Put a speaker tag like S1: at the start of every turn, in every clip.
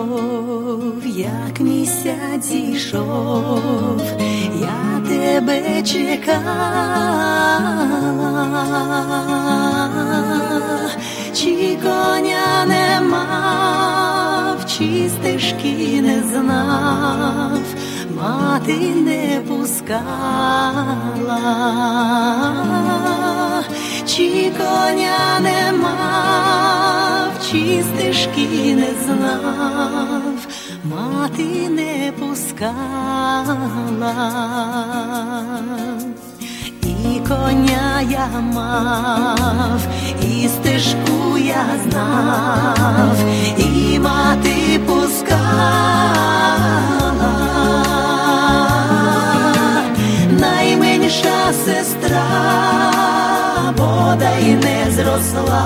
S1: любов, як місяць зійшов, я тебе чекала, чи коня не мав, чи стежки не знав, мати не пускала, чи коня не мав, чи стежки не знав, мати не пускала. І коня я мав, і стежку я знав, і мати пускала. Найменша сестра бодай не зросла,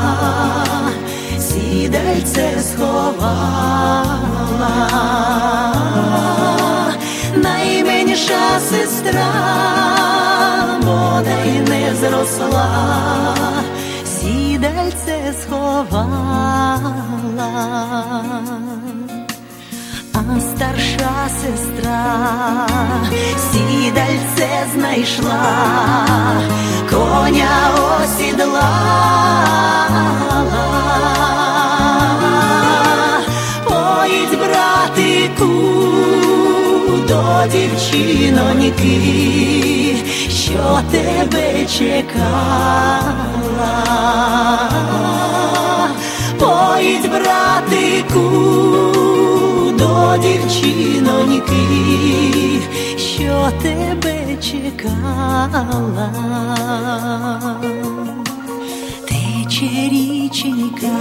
S1: сідальце сховала. Найменша сестра бодай не зросла, сідальце сховала. А старша сестра сідальце знайшла, коня осідлала. Поїдь, братику, до дівчиноньки, що тебе чекала. Поїдь, братику, до дівчиноньки, що тебе чекала. Тече річенька,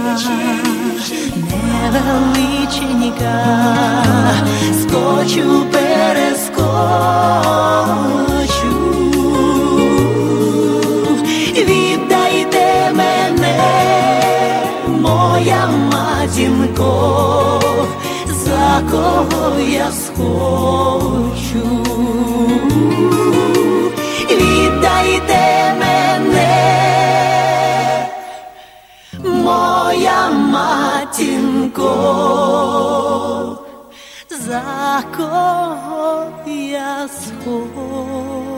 S1: невеличенька, скочу, перескочу. Віддайте мене, моя матінко, за кого я схочу. Віддайте мене, моя матінко, за кого я схочу.